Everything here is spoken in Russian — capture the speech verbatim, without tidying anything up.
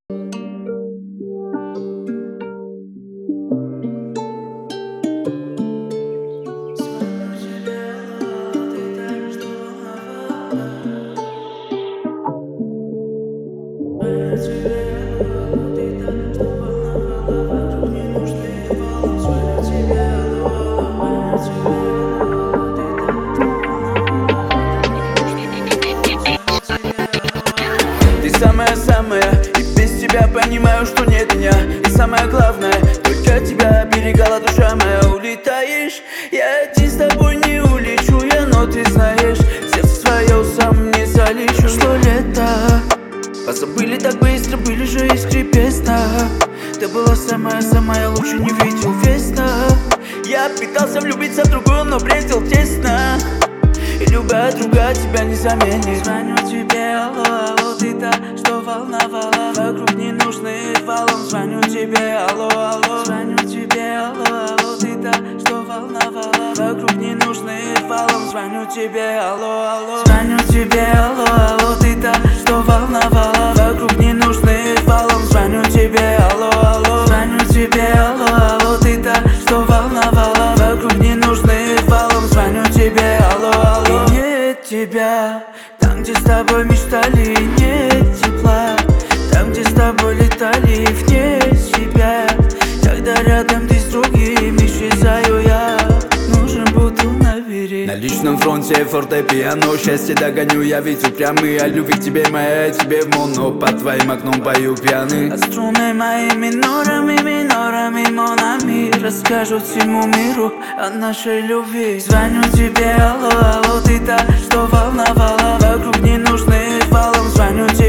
Ты самая-самая, и без тебя понимаю, что нет меня. И самое главное, только тебя оберегала душа моя. Улетаешь, я один с тобой не улечу я, но ты знаешь, сердце свое сам не залечу. Что лето, позабыли так быстро, были же искры песна. Ты была самая-самая, лучше не видел весно. Я пытался влюбиться в другую, но бредил тесно. И любая другая тебя не заменит. Звоню тебе, алло, алло, ты та, что волновала вокруг ненужных волн. Звоню тебе, алло, алло, звоню тебе, алло, алло, ты та, что волновала вокруг ненужных волн. Звоню тебе, алло, алло, звоню тебе, алло, алло, ты та, что волновала вокруг ненужных волн. Звоню тебе, алло, алло, звоню тебе, алло, алло, ты та, что волновала вокруг ненужных волн. Звоню тебе, алло, алло. И нет тебя там, где с тобой мечтали, нет тепла. Там, где с тобой летали вне себя. Когда рядом ты с другим, исчезаю я. Нужен буду на берег. На личном фронте фортепиано, счастье догоню я, ведь упрямый. А любви к тебе моя, тебе в моно, под твоим окном пою пьяный. А струны мои минорами, минорами, монами расскажут всему миру о нашей любви. Звоню тебе, алло, алло, ты та, что волновала вокруг ненужных волн. Звоню тебе.